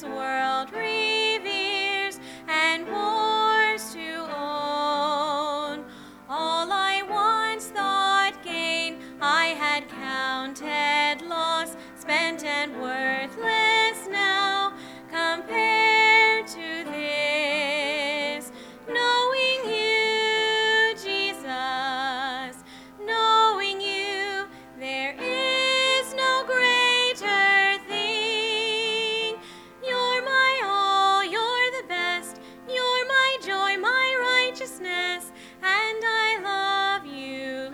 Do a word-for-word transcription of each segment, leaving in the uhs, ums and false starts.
world reveres and wars to own. All I once thought gain, I had counted loss, spent and worthless now, compared to this. Knowing you, Jesus, knowing you, there is no greater thing. You're my all, you're the best, you're my joy, my righteousness, and I love you,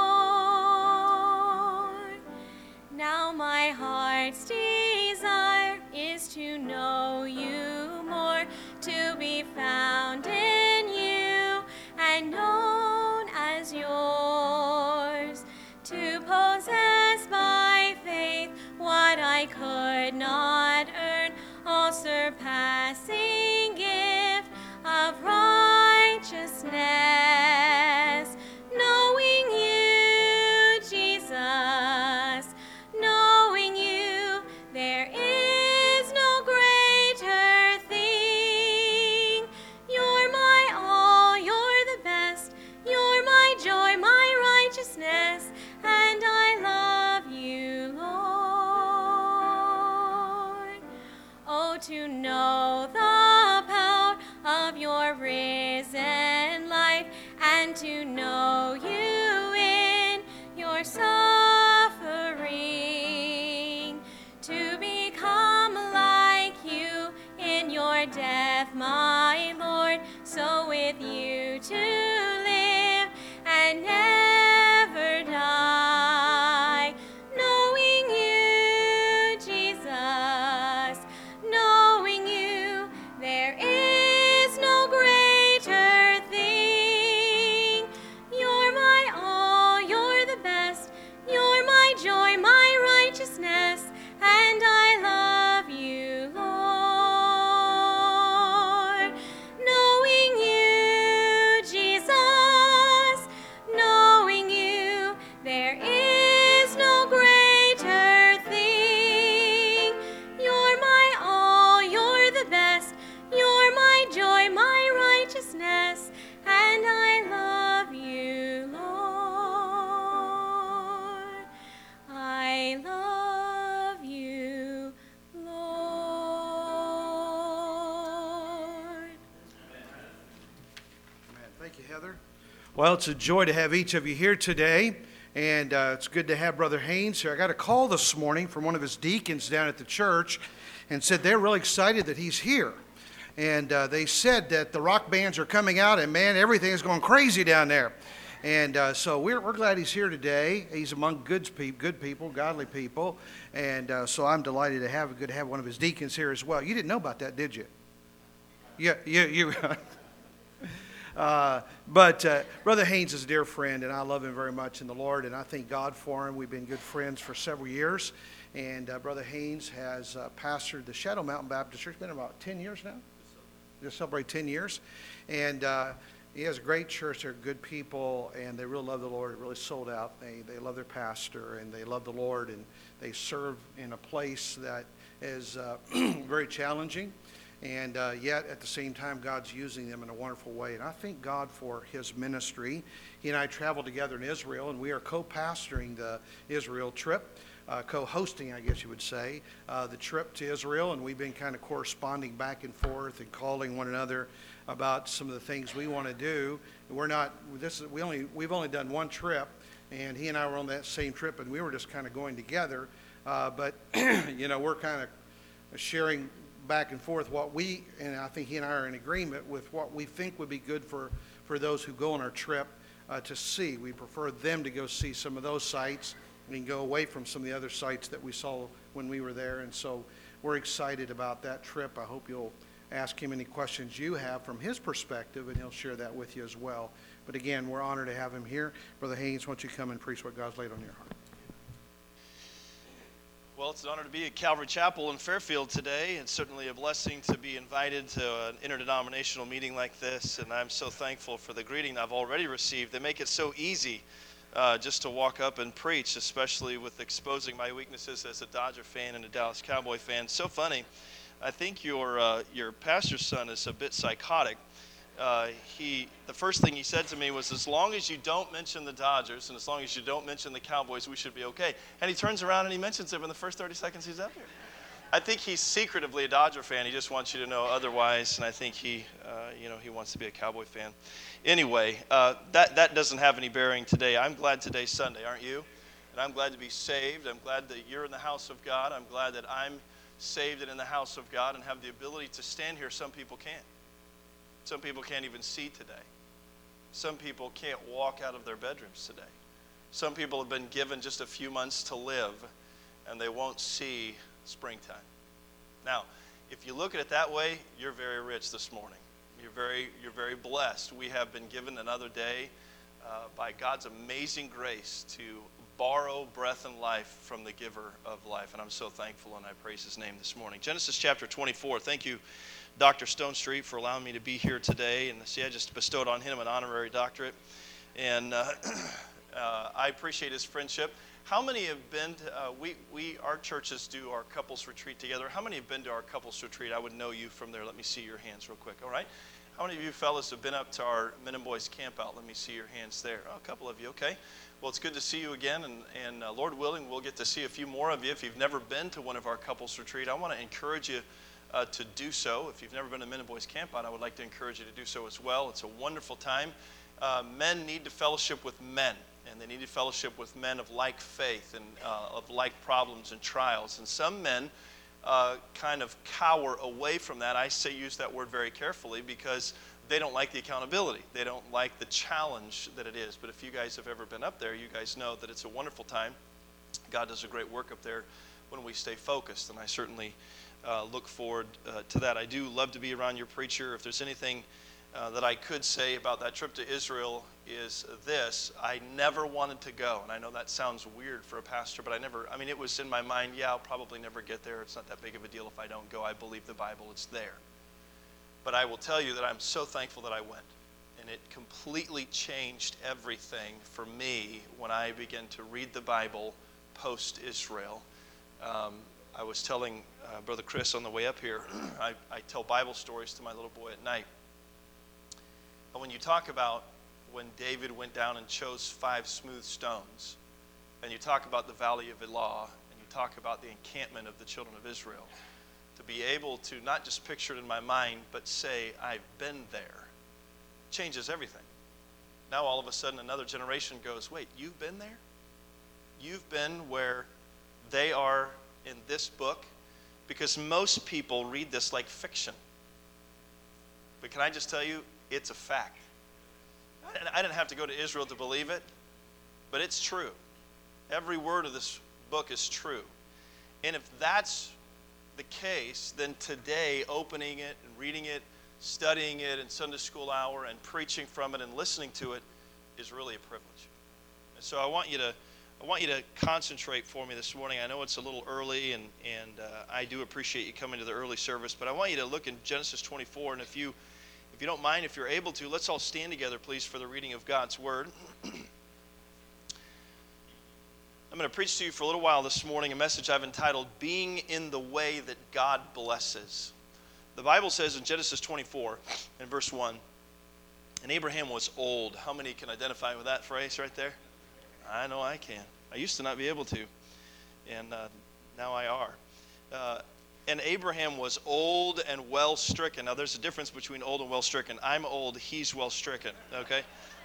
Lord. Now my heart's desire is to know you more, to be found in you and known as yours, to possess by faith what I could not earn, all surpassing gift of righteousness. Knowing you, Jesus, knowing you, there is no greater thing. You're my all, you're the best, you're my joy, my righteousness, and I love you, Lord. Oh, to know the power of your risen life, and to know you in your suffering, to become like you in your death, my Lord, so with you to live and never die. Knowing you, Jesus, knowing you, there is no greater thing. You're my all, you're the best, you're my joy, my righteousness, and I love you, Lord. Knowing you, Jesus, knowing you, there is no greater thing. You're my all, you're the best, you're my joy, my righteousness, and I love you, Lord. I love you, Lord. Amen. Thank you, Heather. Well, it's a joy to have each of you here today, and uh, it's good to have Brother Haynes here. I got a call this morning from one of his deacons down at the church and said they're really excited that he's here. And uh, they said that the rock bands are coming out, and man, everything is going crazy down there. And uh, so we're, we're glad he's here today. He's among good, pe- good people, godly people, and uh, so I'm delighted to have good to have one of his deacons here as well. You didn't know about that, did you? Yeah, you, you. Uh, but uh, Brother Haynes is a dear friend, and I love him very much in the Lord, and I thank God for him. We've been good friends for several years, and uh, Brother Haynes has uh, pastored the Shadow Mountain Baptist Church. It's been about ten years now. Just celebrate ten years, and uh, he has a great church. They're good people, and they really love the Lord. Really sold out. They they love their pastor, and they love the Lord, and they serve in a place that is uh, very challenging. And uh, yet, at the same time, God's using them in a wonderful way. And I thank God for his ministry. He and I traveled together in Israel, and we are co-pastoring the Israel trip, uh, co-hosting, I guess you would say, uh, the trip to Israel. And we've been kind of corresponding back and forth and calling one another about some of the things we want to do. We're not, this is, we only, we've only done one trip, and he and I were on that same trip, and we were just kind of going together. Uh, but, you know, we're kind of sharing back and forth what we, and I think he and I are in agreement with what we think would be good for, for those who go on our trip uh, to see. We prefer them to go see some of those sites and go away from some of the other sites that we saw when we were there. And so we're excited about that trip. I hope you'll ask him any questions you have from his perspective, and he'll share that with you as well. But again, we're honored to have him here. Brother Haynes, why don't you come and preach what God's laid on your heart? Well, it's an honor to be at Calvary Chapel in Fairfield today. It's certainly a blessing to be invited to an interdenominational meeting like this, and I'm so thankful for the greeting I've already received. They make it so easy uh, just to walk up and preach, especially with exposing my weaknesses as a Dodger fan and a Dallas Cowboy fan. So funny. I think your uh, your pastor's son is a bit psychotic. Uh, he the first thing he said to me was, as long as you don't mention the Dodgers and as long as you don't mention the Cowboys, we should be okay. And he turns around and he mentions them in the first thirty seconds he's up here. I think he's secretively a Dodger fan. He just wants you to know otherwise, and I think he, uh, you know, he wants to be a Cowboy fan. Anyway, uh, that that doesn't have any bearing today. I'm glad today's Sunday, aren't you? And I'm glad to be saved. I'm glad that you're in the house of God. I'm glad that I'm saved and in the house of God and have the ability to stand here. Some people can't. Some people can't even see today. Some people can't walk out of their bedrooms today. Some people have been given just a few months to live, and they won't see springtime. Now, if you look at it that way, you're very rich this morning. You're very, you're very blessed. We have been given another day uh, by God's amazing grace to borrow breath and life from the giver of life. And I'm so thankful, and I praise his name this morning. Genesis chapter twenty-four. Thank you, Doctor Stone Street, for allowing me to be here today. And see, I just bestowed on him an honorary doctorate. And uh, uh, I appreciate his friendship. How many have been to, uh, we, we, our churches do our couples retreat together. How many have been to our couples retreat? I would know you from there. Let me see your hands real quick, all right? How many of you fellas have been up to our Men and Boys camp out? Let me see your hands there. Oh, a couple of you, okay. Well, it's good to see you again, and, and uh, Lord willing, we'll get to see a few more of you. If you've never been to one of our couples retreat, I want to encourage you uh, to do so. If you've never been to Men and Boys camp out, I would like to encourage you to do so as well. It's a wonderful time. Uh, men need to fellowship with men. And they need to fellowship with men of like faith and uh, of like problems and trials. And some men uh, kind of cower away from that. I say use that word very carefully because they don't like the accountability. They don't like the challenge that it is. But if you guys have ever been up there, you guys know that it's a wonderful time. God does a great work up there when we stay focused. And I certainly uh, look forward uh, to that. I do love to be around your preacher. If there's anything Uh, that I could say about that trip to Israel is this: I never wanted to go. And I know that sounds weird for a pastor, but I never, I mean, it was in my mind, yeah, I'll probably never get there. It's not that big of a deal if I don't go. I believe the Bible, it's there. But I will tell you that I'm so thankful that I went. And it completely changed everything for me when I began to read the Bible post-Israel. Um, I was telling uh, Brother Chris on the way up here, I, I tell Bible stories to my little boy at night. When you talk about when David went down and chose five smooth stones, and you talk about the Valley of Elah, and you talk about the encampment of the children of Israel, to be able to not just picture it in my mind, but say, I've been there, changes everything. Now all of a sudden another generation goes, wait, you've been there? You've been where they are in this book? Because most people read this like fiction. But can I just tell you, it's a fact. I didn't have to go to Israel to believe it, but it's true. Every word of this book is true. And if that's the case, then today, opening it and reading it, studying it in Sunday school hour and preaching from it and listening to it is really a privilege. And so I want you to I want you to concentrate for me this morning. I know it's a little early, and, and uh, I do appreciate you coming to the early service, but I want you to look in Genesis twenty-four, and if you If you don't mind, if you're able to, let's all stand together, please, for the reading of God's Word. I'm going to preach to you for a little while this morning a message I've entitled, Being in the Way That God Blesses. The Bible says in Genesis twenty-four, in verse one, and Abraham was old. How many can identify with that phrase right there? I know I can. I used to not be able to, and uh, now I are. Uh, And Abraham was old and well stricken. Now, there's a difference between old and well stricken. I'm old, he's well stricken, okay?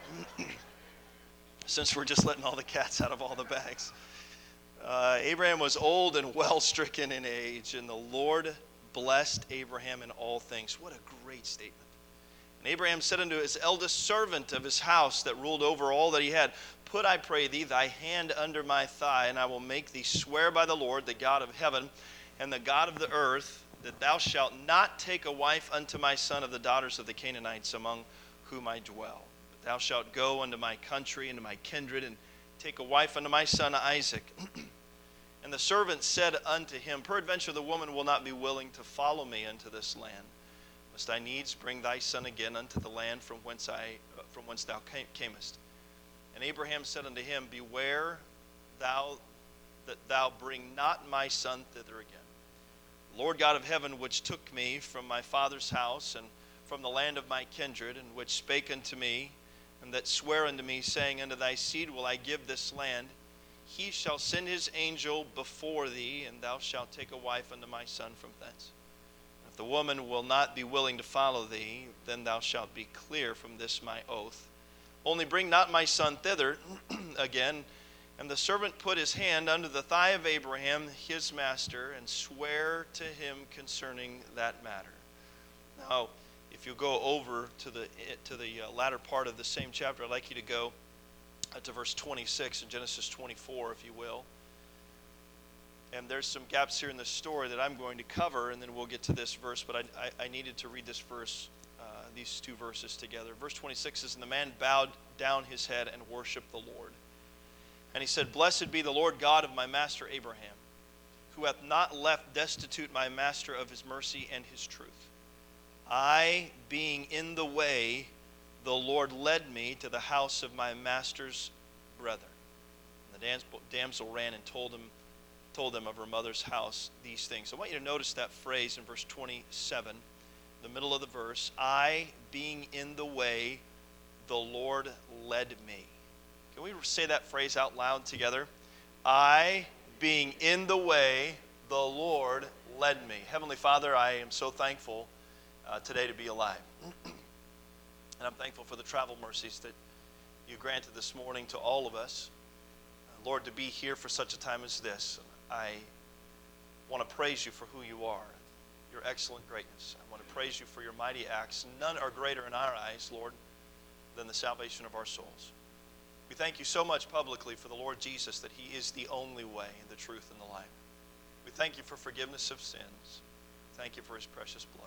Since we're just letting all the cats out of all the bags. Uh, Abraham was old and well stricken in age, and the Lord blessed Abraham in all things. What a great statement. And Abraham said unto his eldest servant of his house that ruled over all that he had, Put, I pray thee, thy hand under my thigh, and I will make thee swear by the Lord, the God of heaven, and the God of the earth, that thou shalt not take a wife unto my son of the daughters of the Canaanites among whom I dwell. But thou shalt go unto my country and to my kindred, and take a wife unto my son Isaac. And the servant said unto him, Peradventure the woman will not be willing to follow me unto this land. Must I needs bring thy son again unto the land from whence I uh, from whence thou camest? And Abraham said unto him, Beware thou that thou bring not my son thither again. Lord God of heaven, which took me from my father's house and from the land of my kindred, and which spake unto me, and that sware unto me, saying, Unto thy seed will I give this land, he shall send his angel before thee, and thou shalt take a wife unto my son from thence. If the woman will not be willing to follow thee, then thou shalt be clear from this my oath. Only bring not my son thither again. And the servant put his hand under the thigh of Abraham, his master, and sware to him concerning that matter. Now, if you go over to the to the uh, latter part of the same chapter, I'd like you to go uh, to verse twenty-six in Genesis twenty-four, if you will. And there's some gaps here in the story that I'm going to cover, and then we'll get to this verse. But I, I, I needed to read this verse, uh, these two verses together. Verse twenty-six says, And the man bowed down his head and worshiped the Lord. And he said, Blessed be the Lord God of my master Abraham, who hath not left destitute my master of his mercy and his truth. I, being in the way, the Lord led me to the house of my master's brethren. And the damsel ran and told him, told them of her mother's house these things. I want you to notice that phrase in verse twenty-seven, the middle of the verse. I, being in the way, the Lord led me. Can we say that phrase out loud together? I, being in the way, the Lord led me. Heavenly Father, I am so thankful uh, today to be alive. And I'm thankful for the travel mercies that you granted this morning to all of us. Uh, Lord, to be here for such a time as this, I want to praise you for who you are, your excellent greatness. I want to praise you for your mighty acts. None are greater in our eyes, Lord, than the salvation of our souls. We thank you so much publicly for the Lord Jesus, that he is the only way, the truth, and the life. We thank you for forgiveness of sins. Thank you for his precious blood.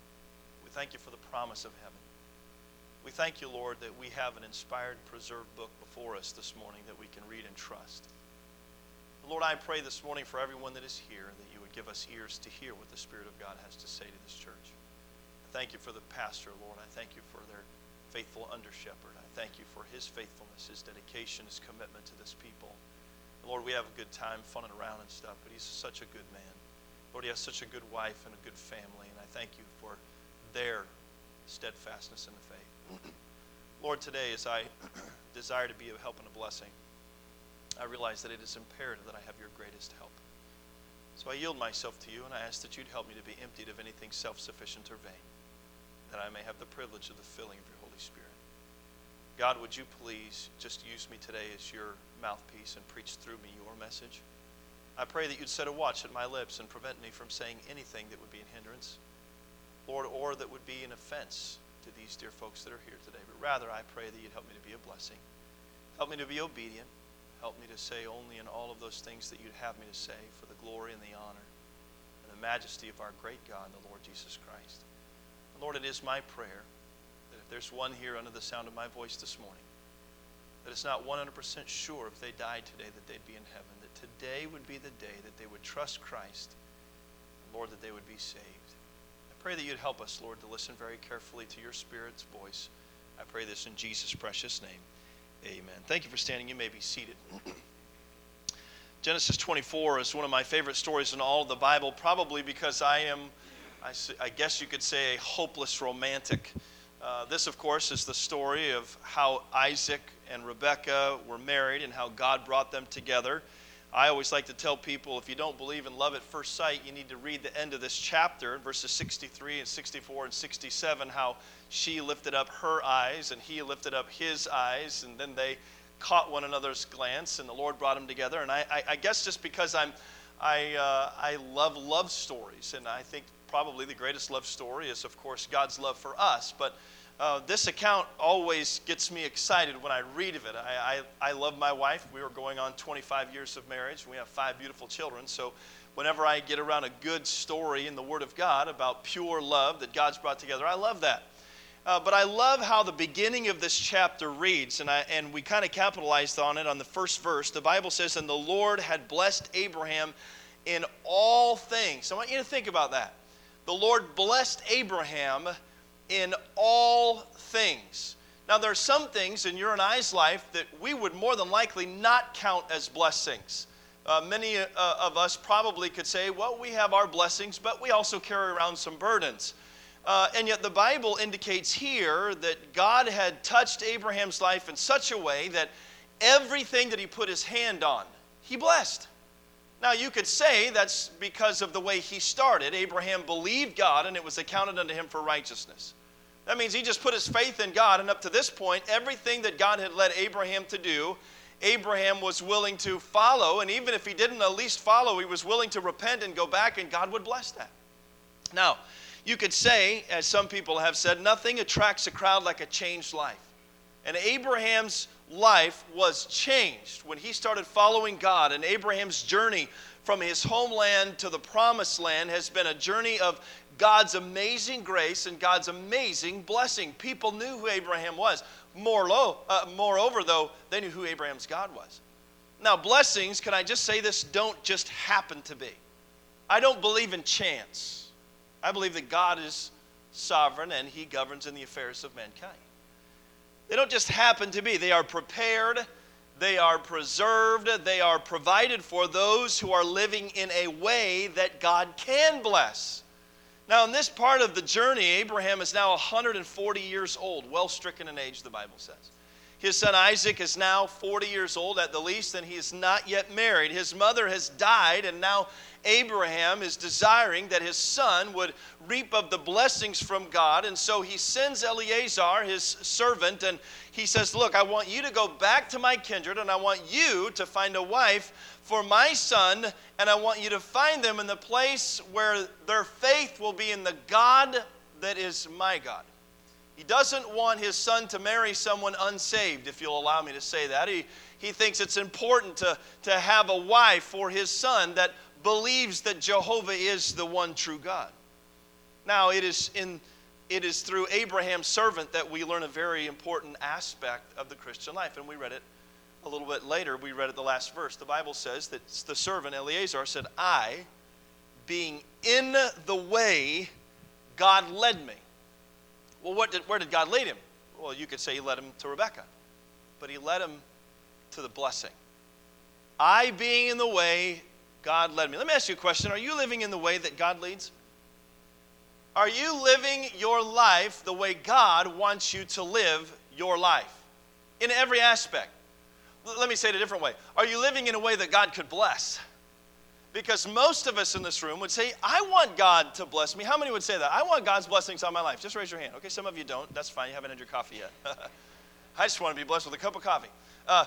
We thank you for the promise of heaven. We thank you, Lord, that we have an inspired, preserved book before us this morning that we can read and trust. Lord, I pray this morning for everyone that is here that you would give us ears to hear what the Spirit of God has to say to this church. I thank you for the pastor, Lord. I thank you for their faithful under-shepherd. I thank you for his faithfulness, his dedication, his commitment to this people. Lord, we have a good time funning around and stuff, but he's such a good man. Lord, he has such a good wife and a good family, and I thank you for their steadfastness in the faith. Lord, today as I desire to be a help and a blessing, I realize that it is imperative that I have your greatest help. So I yield myself to you, and I ask that you'd help me to be emptied of anything self-sufficient or vain, that I may have the privilege of the filling of your Holy Spirit. God, would you please just use me today as your mouthpiece and preach through me your message? I pray that you'd set a watch at my lips and prevent me from saying anything that would be an hindrance, Lord, or that would be an offense to these dear folks that are here today. But rather, I pray that you'd help me to be a blessing. Help me to be obedient. Help me to say only in all of those things that you'd have me to say for the glory and the honor and the majesty of our great God, the Lord Jesus Christ. And Lord, it is my prayer that if there's one here under the sound of my voice this morning that is not one hundred percent sure if they died today that they'd be in heaven, that today would be the day that they would trust Christ, and Lord, that they would be saved. I pray that you'd help us, Lord, to listen very carefully to your Spirit's voice. I pray this in Jesus' precious name. Amen. Thank you for standing. You may be seated. Genesis twenty-four is one of my favorite stories in all of the Bible, probably because I am, I, I guess you could say, a hopeless romantic. Uh, this, of course, is the story of how Isaac and Rebekah were married and how God brought them together. I always like to tell people, if you don't believe in love at first sight, you need to read the end of this chapter, verses sixty-three and sixty-four and sixty-seven, how she lifted up her eyes and he lifted up his eyes, and then they caught one another's glance, and the Lord brought them together. And I, I, I guess just because I'm, I, uh, I love love stories, and I think probably the greatest love story is, of course, God's love for us. But uh, this account always gets me excited when I read of it. I, I, I love my wife. We were going on twenty-five years of marriage. We have five beautiful children. So whenever I get around a good story in the Word of God about pure love that God's brought together, I love that. Uh, but I love how the beginning of this chapter reads, and, I, and we kind of capitalized on it on the first verse. The Bible says, and the Lord had blessed Abraham in all things. I want you to think about that. The Lord blessed Abraham in all things. Now, there are some things in your and I's life that we would more than likely not count as blessings. Uh, many uh, of us probably could say, well, we have our blessings, but we also carry around some burdens. Uh, and yet the Bible indicates here that God had touched Abraham's life in such a way that everything that he put his hand on, he blessed. Now you could say that's because of the way he started. Abraham believed God and it was accounted unto him for righteousness. That means he just put his faith in God, and up to this point, everything that God had led Abraham to do, Abraham was willing to follow, and even if he didn't at least follow, he was willing to repent and go back, and God would bless that. Now, you could say, as some people have said, nothing attracts a crowd like a changed life. And Abraham's life was changed when he started following God, and Abraham's journey from his homeland to the promised land has been a journey of God's amazing grace and God's amazing blessing. People knew who Abraham was. More low, uh, moreover, though, they knew who Abraham's God was. Now, blessings, can I just say this, don't just happen to be. I don't believe in chance. I believe that God is sovereign and he governs in the affairs of mankind. They don't just happen to be. They are prepared, they are preserved, they are provided for those who are living in a way that God can bless. Now, in this part of the journey, Abraham is now one hundred forty years old, well stricken in age, the Bible says. His son Isaac is now forty years old at the least, and he is not yet married. His mother has died, and now Abraham is desiring that his son would reap of the blessings from God. And so he sends Eliezer, his servant, and he says, look, I want you to go back to my kindred, and I want you to find a wife for my son, and I want you to find them in the place where their faith will be in the God that is my God. He doesn't want his son to marry someone unsaved, if you'll allow me to say that. He, he thinks it's important to, to have a wife for his son that believes that Jehovah is the one true God. Now, it is, in, it is through Abraham's servant that we learn a very important aspect of the Christian life, and we read it a little bit later. We read it the last verse. The Bible says that the servant Eliezer said, I, being in the way, God led me. Well, what did, where did God lead him? Well, you could say he led him to Rebekah, but he led him to the blessing. I, being in the way, God led me. Let me ask you a question. Are you living in the way that God leads? Are you living your life the way God wants you to live your life? In every aspect. Let me say it a different way. Are you living in a way that God could bless? Because most of us in this room would say, I want God to bless me. How many would say that? I want God's blessings on my life. Just raise your hand. Okay, some of you don't. That's fine. You haven't had your coffee yet. I just want to be blessed with a cup of coffee. Uh,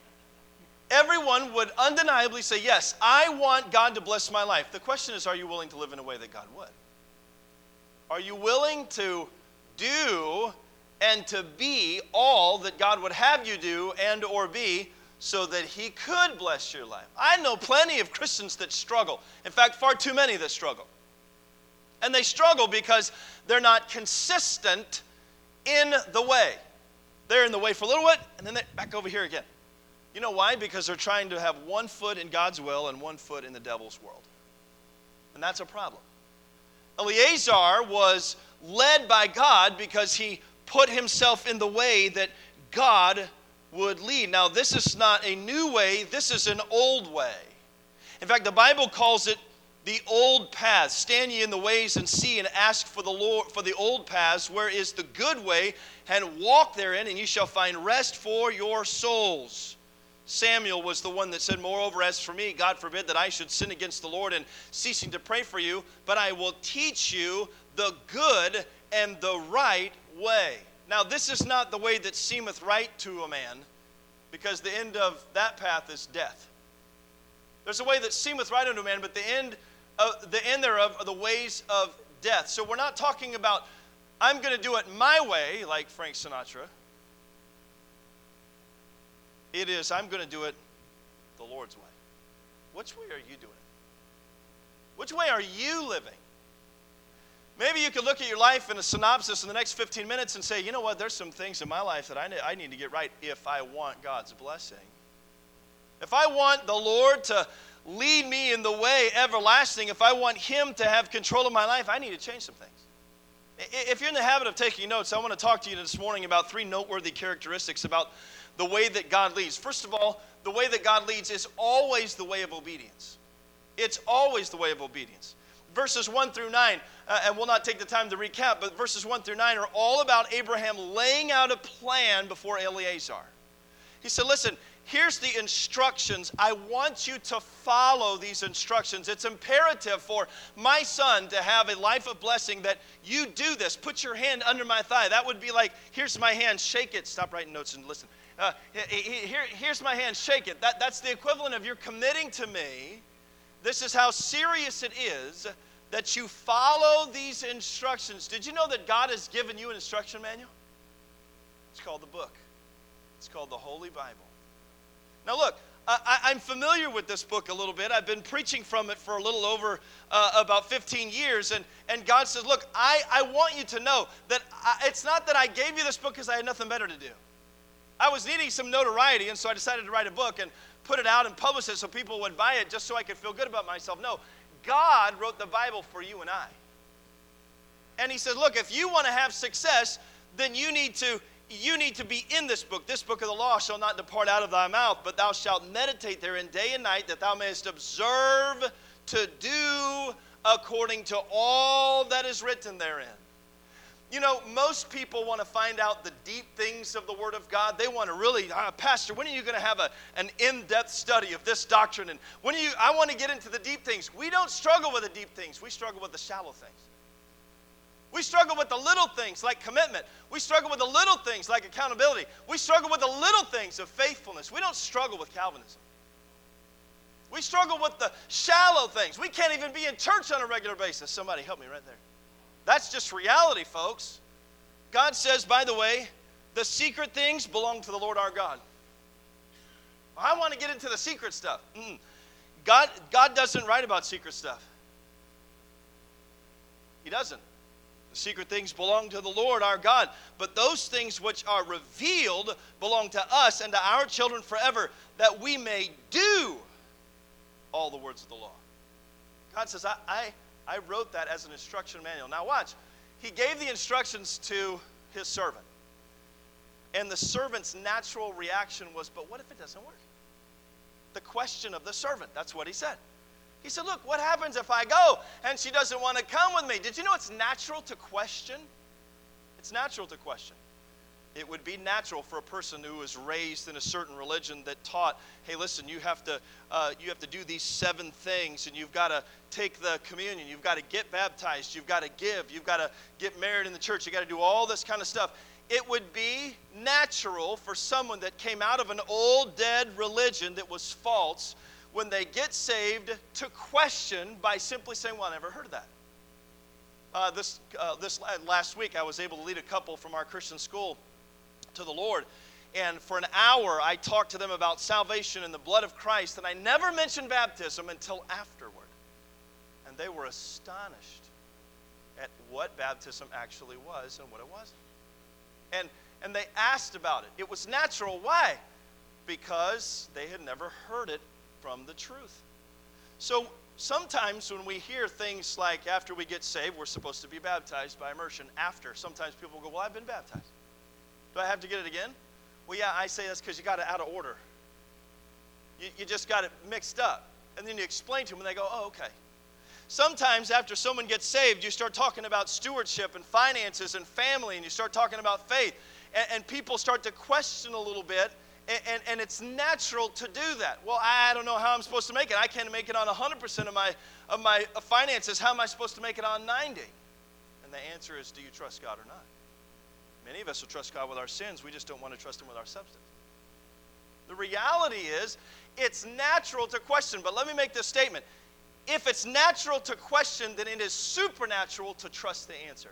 everyone would undeniably say, yes, I want God to bless my life. The question is, are you willing to live in a way that God would? Are you willing to do and to be all that God would have you do and or be so that he could bless your life? I know plenty of Christians that struggle. In fact, far too many that struggle. And they struggle because they're not consistent in the way. They're in the way for a little bit, and then they're back over here again. You know why? Because they're trying to have one foot in God's will and one foot in the devil's world. And that's a problem. Eliezer was led by God because he put himself in the way that God would lead. Now, this is not a new way. This is an old way. In fact, the Bible calls it the old paths. Stand ye in the ways and see, and ask for the Lord for the old paths, where is the good way, and walk therein, and ye shall find rest for your souls. Samuel was the one that said, moreover, as for me, God forbid that I should sin against the Lord in ceasing to pray for you, but I will teach you the good and the right way. Now, this is not the way that seemeth right to a man, because the end of that path is death. There's a way that seemeth right unto a man, but the end, of, the end thereof are the ways of death. So we're not talking about, I'm going to do it my way, like Frank Sinatra. It is, I'm going to do it the Lord's way. Which way are you doing it? Which way are you living? Maybe you could look at your life in a synopsis in the next fifteen minutes and say, you know what, there's some things in my life that I need, I need to get right if I want God's blessing. If I want the Lord to lead me in the way everlasting, if I want him to have control of my life, I need to change some things. If you're in the habit of taking notes, I want to talk to you this morning about three noteworthy characteristics about the way that God leads. First of all, the way that God leads is always the way of obedience. It's always the way of obedience. Verses one through nine, uh, and we'll not take the time to recap, but verses one through nine are all about Abraham laying out a plan before Eleazar. He said, listen, here's the instructions. I want you to follow these instructions. It's imperative for my son to have a life of blessing that you do this. Put your hand under my thigh. That would be like, here's my hand, shake it. Stop writing notes and listen. Uh, here, here's my hand, shake it. That, that's the equivalent of you're committing to me. This is how serious it is that you follow these instructions. Did you know that God has given you an instruction manual? It's called the book. It's called the Holy Bible. Now look, I, I'm familiar with this book a little bit. I've been preaching from it for a little over uh, about fifteen years. And, and God says, look, I, I want you to know that I, it's not that I gave you this book because I had nothing better to do. I was needing some notoriety, and so I decided to write a book and put it out and publish it so people would buy it just so I could feel good about myself. No, God wrote the Bible for you and I. And he says, look, if you want to have success, then you need to You need to be in this book. This book of the law shall not depart out of thy mouth, but thou shalt meditate therein day and night, that thou mayest observe to do according to all that is written therein. You know, most people want to find out the deep things of the Word of God. They want to really, uh, Pastor, when are you going to have a, an in-depth study of this doctrine? And when are you, I want to get into the deep things. We don't struggle with the deep things. We struggle with the shallow things. We struggle with the little things like commitment. We struggle with the little things like accountability. We struggle with the little things of faithfulness. We don't struggle with Calvinism. We struggle with the shallow things. We can't even be in church on a regular basis. Somebody help me right there. That's just reality, folks. God says, by the way, the secret things belong to the Lord our God. I want to get into the secret stuff. Mm-mm. God, God doesn't write about secret stuff. He doesn't. The secret things belong to the Lord our God, but those things which are revealed belong to us and to our children forever, that we may do all the words of the law. God says, I, I, I wrote that as an instruction manual. Now watch. He gave the instructions to his servant. And the servant's natural reaction was, but what if it doesn't work? The question of the servant, that's what he said. He said, look, what happens if I go and she doesn't want to come with me? Did you know it's natural to question? It's natural to question. It would be natural for a person who was raised in a certain religion that taught, hey, listen, you have to uh, you have to do these seven things, and you've got to take the communion, you've got to get baptized, you've got to give, you've got to get married in the church, you've got to do all this kind of stuff. It would be natural for someone that came out of an old, dead religion that was false, when they get saved, to question by simply saying, well, I never heard of that. Uh, this, uh, this last week, I was able to lead a couple from our Christian school to the Lord. And for an hour, I talked to them about salvation and the blood of Christ. And I never mentioned baptism until afterward. And they were astonished at what baptism actually was and what it wasn't. And, and they asked about it. It was natural. Why? Because they had never heard it from the truth. So sometimes when we hear things like after we get saved, we're supposed to be baptized by immersion. After, sometimes people go, well, I've been baptized. Do I have to get it again? Well, yeah, I say that's because you got it out of order. You, you just got it mixed up. And then you explain to them and they go, oh, okay. Sometimes after someone gets saved, you start talking about stewardship and finances and family, and you start talking about faith. And, and people start to question a little bit. And, and, and it's natural to do that. Well, I don't know how I'm supposed to make it. I can't make it on one hundred percent of my, of my finances. How am I supposed to make it on ninety? And the answer is, do you trust God or not? Many of us will trust God with our sins. We just don't want to trust him with our substance. The reality is, it's natural to question. But let me make this statement. If it's natural to question, then it is supernatural to trust the answer.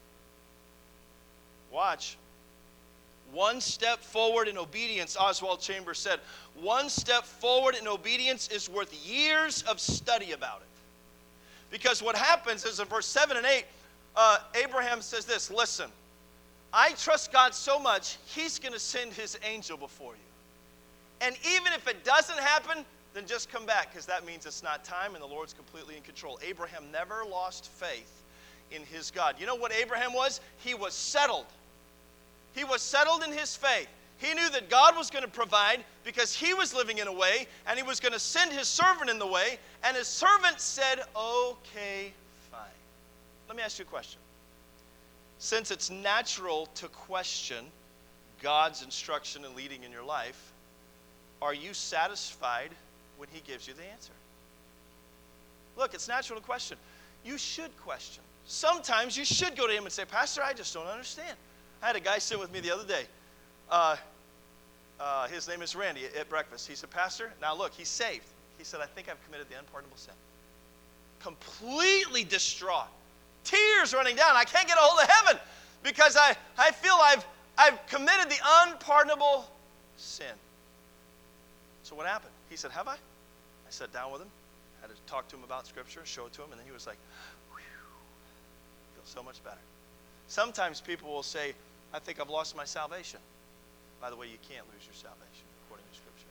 Watch. One step forward in obedience, Oswald Chambers said, one step forward in obedience is worth years of study about it. Because what happens is in verse seven and eight, uh, Abraham says this, listen, I trust God so much, he's going to send his angel before you. And even if it doesn't happen, then just come back, because that means it's not time and the Lord's completely in control. Abraham never lost faith in his God. You know what Abraham was? He was settled. He was settled in his faith. He knew that God was going to provide because he was living in a way, and he was going to send his servant in the way, and his servant said, okay, fine. Let me ask you a question. Since it's natural to question God's instruction and leading in your life, are you satisfied when he gives you the answer? Look, it's natural to question. You should question. Sometimes you should go to him and say, Pastor, I just don't understand. I had a guy sit with me the other day. Uh, uh, his name is Randy at breakfast. He said, Pastor, now look, he's saved. He said, I think I've committed the unpardonable sin. Completely distraught. Tears running down. I can't get a hold of heaven because I, I feel I've, I've committed the unpardonable sin. So what happened? He said, have I? I sat down with him, had to talk to him about Scripture, show it to him, and then he was like, whew, feels so much better. Sometimes people will say, I think I've lost my salvation. By the way, you can't lose your salvation according to Scripture.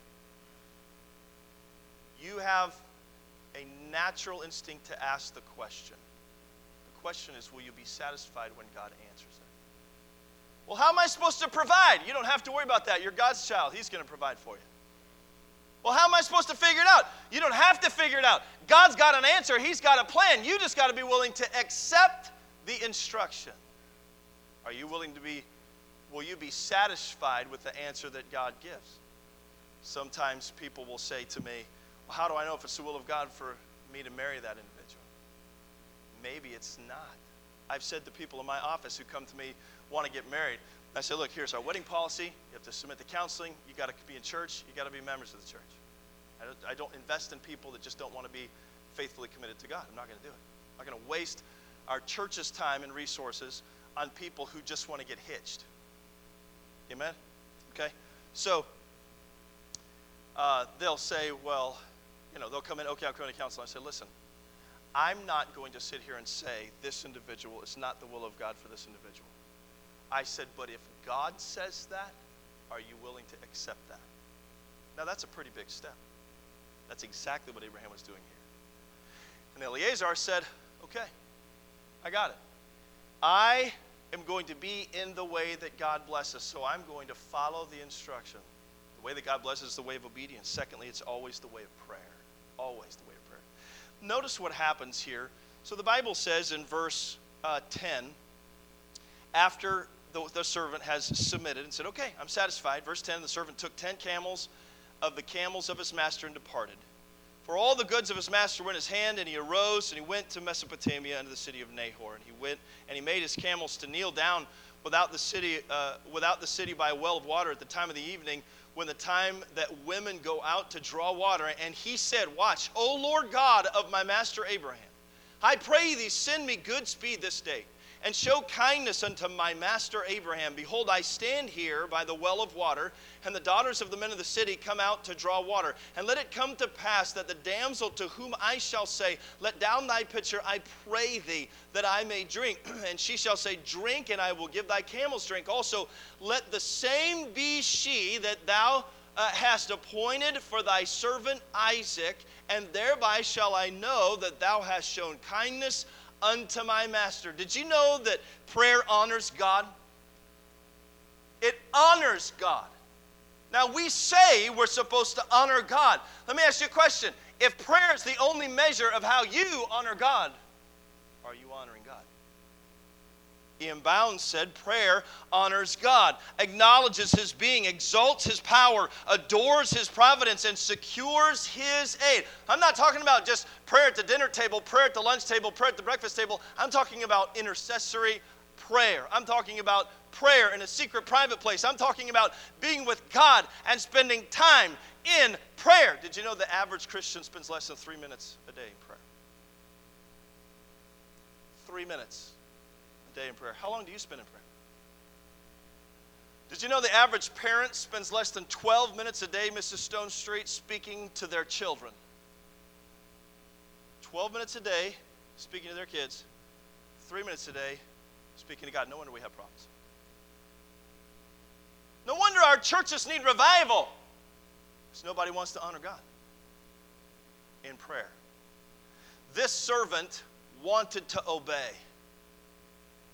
You have a natural instinct to ask the question. The question is, will you be satisfied when God answers it? Well, how am I supposed to provide? You don't have to worry about that. You're God's child. He's going to provide for you. Well, how am I supposed to figure it out? You don't have to figure it out. God's got an answer. He's got a plan. You just got to be willing to accept the instruction. Are you willing to be, will you be satisfied with the answer that God gives? Sometimes people will say to me, well, how do I know if it's the will of God for me to marry that individual? Maybe it's not. I've said to people in my office who come to me, want to get married, I say, look, here's our wedding policy. You have to submit to counseling. You got to be in church. You got to be members of the church. I don't, I don't invest in people that just don't want to be faithfully committed to God. I'm not going to do it. I'm not going to waste our church's time and resources on people who just want to get hitched. Amen? Okay? So, uh, they'll say, well, you know, they'll come in, okay, I'm coming to counsel. I say, listen, I'm not going to sit here and say this individual is not the will of God for this individual. I said, but if God says that, are you willing to accept that? Now, that's a pretty big step. That's exactly what Abraham was doing here. And Eliezer said, okay, I got it. I am going to be in the way that God blesses, so I'm going to follow the instruction. The way that God blesses is the way of obedience. Secondly, it's always the way of prayer. Always the way of prayer. Notice what happens here. So the Bible says in verse uh, ten, after the, the servant has submitted and said, okay, I'm satisfied. Verse ten, the servant took ten camels of the camels of his master and departed. For all the goods of his master were in his hand, and he arose, and he went to Mesopotamia unto the city of Nahor. And he went, and he made his camels to kneel down without the city, uh, without the city by a well of water at the time of the evening, when the time that women go out to draw water. And he said, watch, O Lord God of my master Abraham, I pray thee, send me good speed this day, and show kindness unto my master Abraham. Behold, I stand here by the well of water, and the daughters of the men of the city come out to draw water. And let it come to pass that the damsel to whom I shall say, let down thy pitcher, I pray thee, that I may drink. And she shall say, drink, and I will give thy camels drink. Also, let the same be she that thou uh, hast appointed for thy servant Isaac, and thereby shall I know that thou hast shown kindness unto my master. Did you know that prayer honors God? It honors God. Now, we say we're supposed to honor God. Let me ask you a question. If prayer is the only measure of how you honor God, are you honoring God? Ian Bounds said, prayer honors God, acknowledges his being, exalts his power, adores his providence, and secures his aid. I'm not talking about just prayer at the dinner table, prayer at the lunch table, prayer at the breakfast table. I'm talking about intercessory prayer. I'm talking about prayer in a secret, private place. I'm talking about being with God and spending time in prayer. Did you know the average Christian spends less than three minutes a day in prayer? Three minutes a day in prayer. How long do you spend in prayer? Did you know the average parent spends less than twelve minutes a day, Missus Stone Street, speaking to their children? twelve minutes a day speaking to their kids, three minutes a day speaking to God. No wonder we have problems. No wonder our churches need revival, because nobody wants to honor God in prayer. This servant wanted to obey.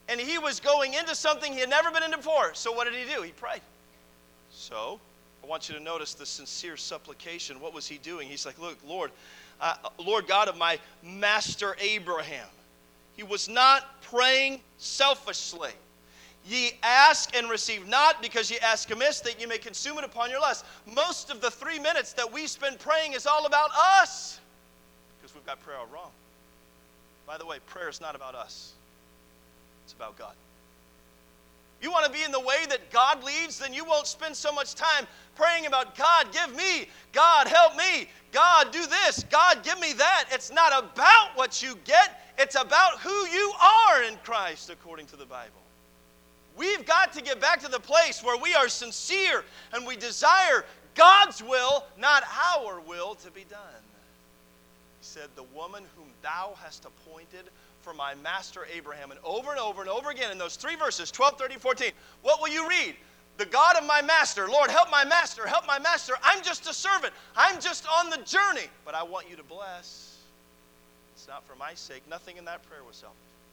And he was going into something he had never been into before. So what did he do? He prayed. So I want you to notice the sincere supplication. What was he doing? He's like, look, Lord, uh, Lord God of my master Abraham. He was not praying selfishly. Ye ask and receive not, because ye ask amiss, that ye may consume it upon your lust. Most of the three minutes that we spend praying is all about us, because we've got prayer all wrong. By the way, prayer is not about us. It's about God. You want to be in the way that God leads, then you won't spend so much time praying about, God, give me, God, help me, God, do this, God, give me that. It's not about what you get. It's about who you are in Christ, according to the Bible. We've got to get back to the place where we are sincere and we desire God's will, not our will, to be done. He said, the woman whom thou hast appointed for my master Abraham. And over and over and over again in those three verses, twelve, thirteen, fourteen, what will you read? The God of my master. Lord, help my master, help my master. I'm just a servant. I'm just on the journey. But I want you to bless. It's not for my sake. Nothing in that prayer was selfish.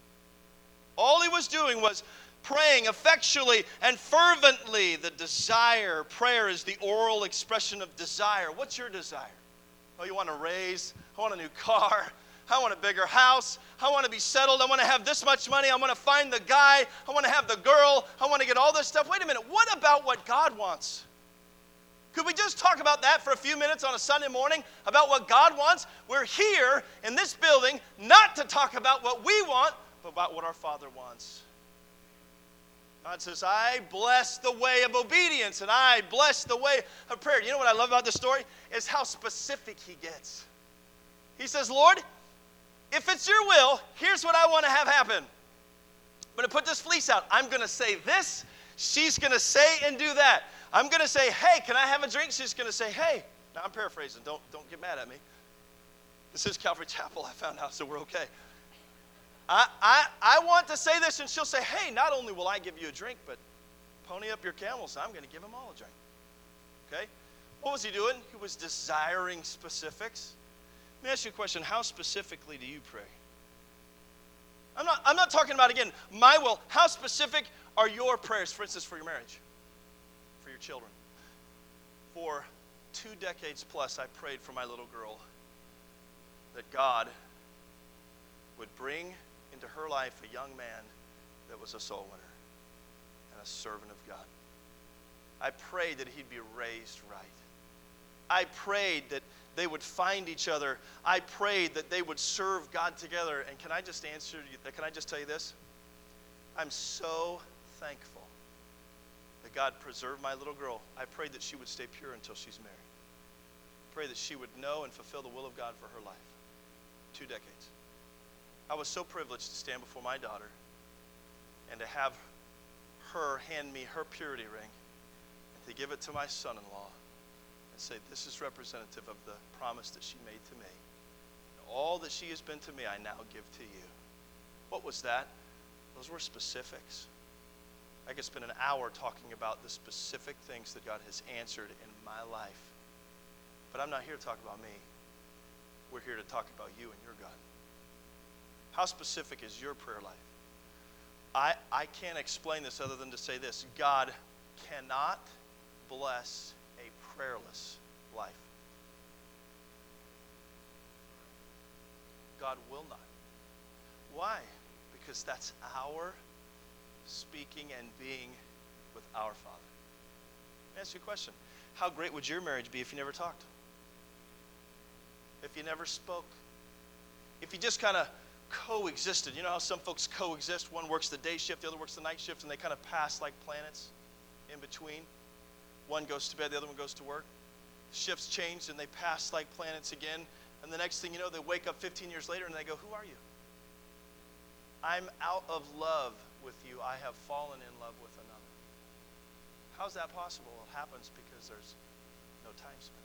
All he was doing was praying effectually and fervently. The desire, prayer is the oral expression of desire. What's your desire? Oh, you want to raise? I want a new car. I want a bigger house. I want to be settled. I want to have this much money. I want to find the guy. I want to have the girl. I want to get all this stuff. Wait a minute. What about what God wants? Could we just talk about that for a few minutes on a Sunday morning, about what God wants? We're here in this building not to talk about what we want, but about what our Father wants. God says, I bless the way of obedience, and I bless the way of prayer. You know what I love about this story? Is how specific he gets. He says, Lord, if it's your will, here's what I want to have happen. I'm going to put this fleece out. I'm going to say this. She's going to say and do that. I'm going to say, hey, can I have a drink? She's going to say, hey. Now, I'm paraphrasing. Don't, don't get mad at me. This is Calvary Chapel, I found out, so we're okay. I, I, I want to say this, and she'll say, hey, not only will I give you a drink, but pony up your camels. I'm going to give them all a drink. Okay? What was he doing? He was desiring specifics. Let me ask you a question. How specifically do you pray? I'm not, I'm not talking about, again, my will. How specific are your prayers, for instance, for your marriage, for your children? For two decades plus, I prayed for my little girl that God would bring into her life a young man that was a soul winner and a servant of God. I prayed that he'd be raised right. I prayed that they would find each other. I prayed that they would serve God together. And can I just answer you, can I just tell you this? I'm so thankful that God preserved my little girl. I prayed that she would stay pure until she's married. I pray that she would know and fulfill the will of God for her life. Two decades. I was so privileged to stand before my daughter and to have her hand me her purity ring and to give it to my son-in-law and say, this is representative of the promise that she made to me. All that she has been to me, I now give to you. What was that? Those were specifics. I could spend an hour talking about the specific things that God has answered in my life. But I'm not here to talk about me. We're here to talk about you and your God. How specific is your prayer life? I, I can't explain this other than to say this. God cannot bless a prayerless life. God will not. Why? Because that's our speaking and being with our Father. Let me ask you a question. How great would your marriage be if you never talked? If you never spoke? If you just kind of coexisted. You know how some folks coexist? One works the day shift, the other works the night shift, and they kind of pass like planets in between. One goes to bed, the other one goes to work. Shifts change, and they pass like planets again. And the next thing you know, they wake up fifteen years later, and they go, who are you? I'm out of love with you. I have fallen in love with another. How's that possible? It happens because there's no time spent.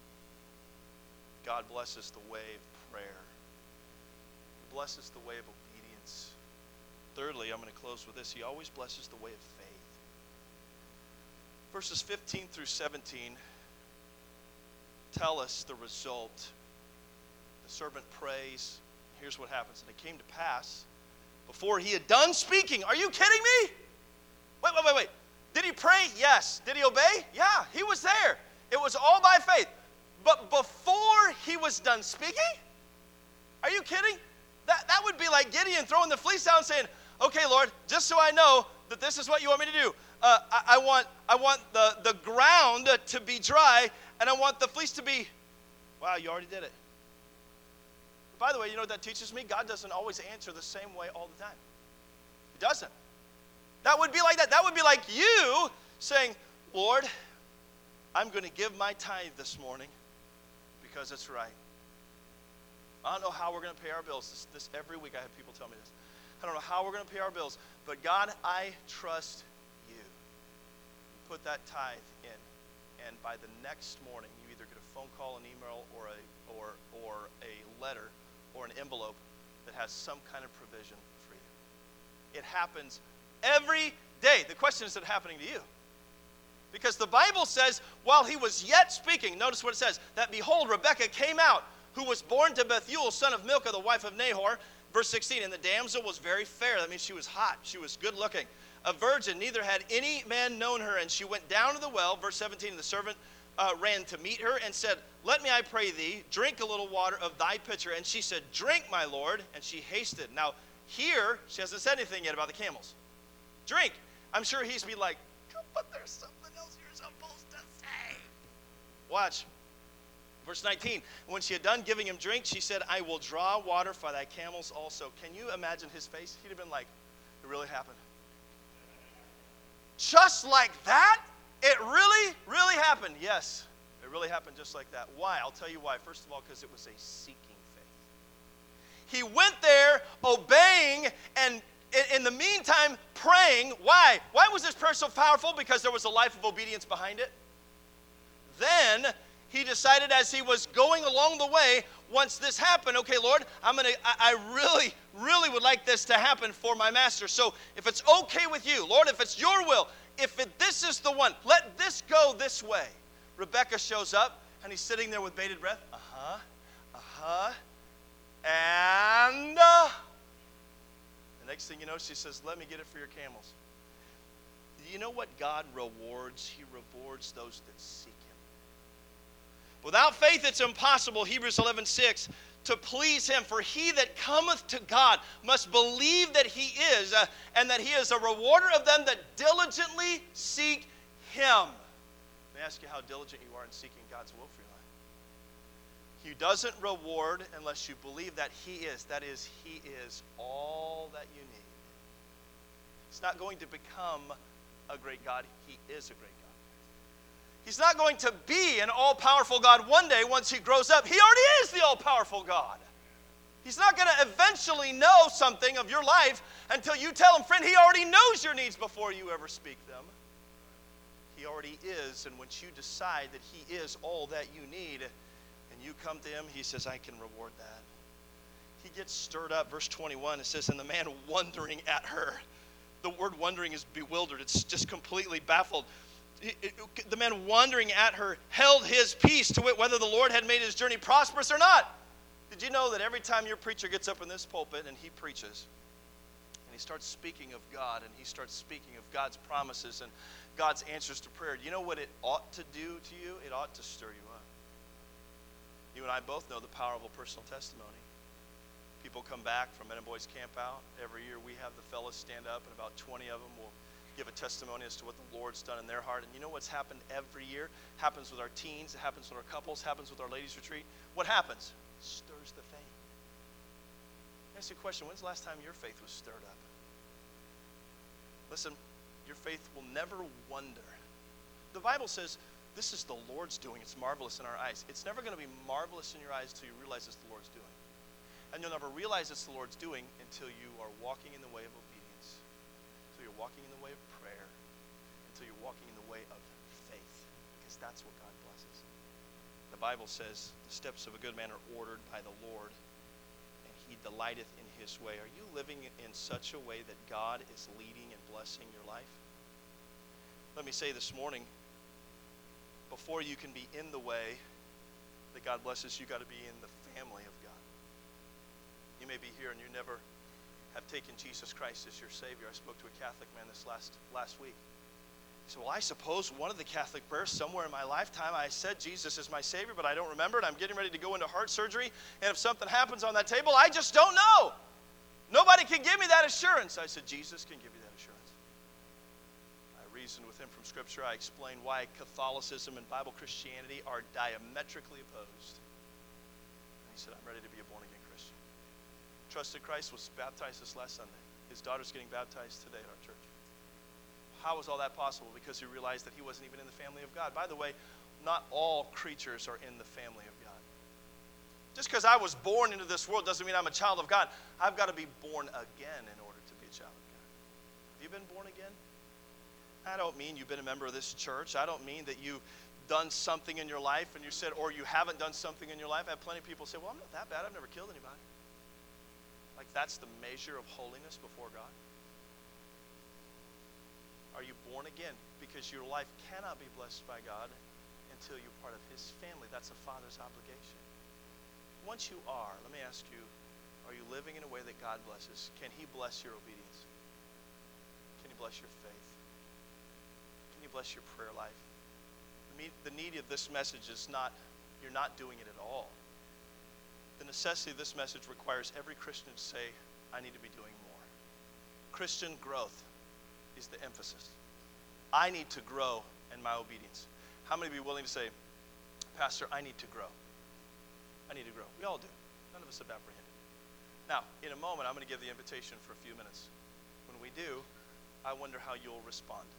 God blesses the way of prayer. He blesses the way of obedience. Thirdly, I'm going to close with this. He always blesses the way of faith. Verses fifteen through seventeen tell us the result. The servant prays. Here's what happens. And it came to pass before he had done speaking. Are you kidding me? Wait, wait, wait, wait. Did he pray? Yes. Did he obey? Yeah, he was there. It was all by faith. But before he was done speaking? Are you kidding? That, that would be like Gideon throwing the fleece out and saying, okay, Lord, just so I know that this is what you want me to do. Uh, I, I want, I want the, the ground to be dry, and I want the fleece to be, wow, you already did it. By the way, you know what that teaches me? God doesn't always answer the same way all the time. He doesn't. That would be like that. That would be like you saying, Lord, I'm going to give my tithe this morning because it's right. I don't know how we're going to pay our bills. This, this every week I have people tell me this. I don't know how we're going to pay our bills, but God, I trust you. Put that tithe in, and by the next morning, you either get a phone call, an email, or a or or a letter, or an envelope that has some kind of provision for you. It happens every day. The question is, is it happening to you? Because the Bible says, while he was yet speaking, notice what it says, that behold, Rebekah came out, who was born to Bethuel, son of Milcah, the wife of Nahor. Verse sixteen, and the damsel was very fair. That means she was hot. She was good looking. A virgin, neither had any man known her. And she went down to the well. Verse seventeen, and the servant uh, ran to meet her and said, let me, I pray thee, drink a little water of thy pitcher. And she said, drink, my lord. And she hasted. Now, here, she hasn't said anything yet about the camels. Drink. I'm sure he's be like, but there's something else you're supposed to say. Watch. Verse nineteen, when she had done giving him drink, she said, I will draw water for thy camels also. Can you imagine his face? He'd have been like, it really happened. Just like that? It really, really happened. Yes, it really happened just like that. Why? I'll tell you why. First of all, because it was a seeking faith. He went there obeying and in the meantime praying. Why? Why was this prayer so powerful? Because there was a life of obedience behind it. Then he decided as he was going along the way, once this happened, okay, Lord, I'm gonna, I, I really, really would like this to happen for my master. So if it's okay with you, Lord, if it's your will, if it, this is the one, let this go this way. Rebekah shows up, and he's sitting there with bated breath. Uh-huh, uh-huh, and uh, the next thing you know, she says, let me get it for your camels. Do you know what God rewards? He rewards those that seek him. Without faith, it's impossible, Hebrews eleven six, to please him. For he that cometh to God must believe that he is, uh, and that he is a rewarder of them that diligently seek him. Let me ask you how diligent you are in seeking God's will for your life. He doesn't reward unless you believe that he is. That is, he is all that you need. He's not going to become a great God. He is a great God. He's not going to be an all-powerful God one day once he grows up. He already is the all-powerful God. He's not going to eventually know something of your life until you tell him, friend, he already knows your needs before you ever speak them. He already is, and once you decide that he is all that you need, and you come to him, he says, I can reward that. He gets stirred up. Verse twenty-one, it says, and the man wondering at her. The word wondering is bewildered. It's just completely baffled. The man wondering at her held his peace, to wit, whether the Lord had made his journey prosperous or not. Did you know that every time your preacher gets up in this pulpit and he preaches, and he starts speaking of God, and he starts speaking of God's promises and God's answers to prayer, do you know what it ought to do to you? It ought to stir you up. You and I both know the power of a personal testimony. People come back from Men and Boys Camp Out. Every year we have the fellas stand up, and about twenty of them will give a testimony as to what the Lord's done in their heart. And you know what's happened every year? Happens with our teens, it happens with our couples, happens with our ladies' retreat. What happens? It stirs the faith. I ask you a question. When's the last time your faith was stirred up? Listen, your faith will never wonder. The Bible says this is the Lord's doing. It's marvelous in our eyes. It's never going to be marvelous in your eyes until you realize it's the Lord's doing. And you'll never realize it's the Lord's doing until you are walking in the way of obedience, until you're walking in the way of prayer, until you're walking in the way of faith, because that's what God blesses. The Bible says the steps of a good man are ordered by the Lord, and he delighteth in his way. Are you living in such a way that God is leading and blessing your life? Let me say this morning, before you can be in the way that God blesses, you got to be in the family of God. You may be here and you never have taken Jesus Christ as your Savior. I spoke to a Catholic man this last, last week. He said, well, I suppose one of the Catholic prayers somewhere in my lifetime I said Jesus is my Savior, but I don't remember it. I'm getting ready to go into heart surgery, and if something happens on that table, I just don't know. Nobody can give me that assurance. I said, Jesus can give you that assurance. I reasoned with him from Scripture. I explained why Catholicism and Bible Christianity are diametrically opposed. And he said, I'm ready to be a born-again Christian. Trusted Christ, was baptized this last Sunday. His daughter's getting baptized today at our church. How was all that possible? Because he realized that he wasn't even in the family of God. By the way, not all creatures are in the family of God. Just because I was born into this world doesn't mean I'm a child of God. I've got to be born again in order to be a child of God. Have you been born again? I don't mean you've been a member of this church. I don't mean that you've done something in your life and you said, or you haven't done something in your life. I have plenty of people say, well, I'm not that bad. I've never killed anybody. Like that's the measure of holiness before God. Are you born again? Because your life cannot be blessed by God until you're part of his family. That's a father's obligation. Once you are, let me ask you, are you living in a way that God blesses? Can he bless your obedience? Can he bless your faith? Can he bless your prayer life? The need of this message is not, you're not doing it at all. The necessity of this message requires every Christian to say, I need to be doing more. Christian growth is the emphasis. I need to grow in my obedience. How many would be willing to say, Pastor, I need to grow? I need to grow. We all do. None of us have apprehended. Now, in a moment, I'm going to give the invitation for a few minutes. When we do, I wonder how you'll respond.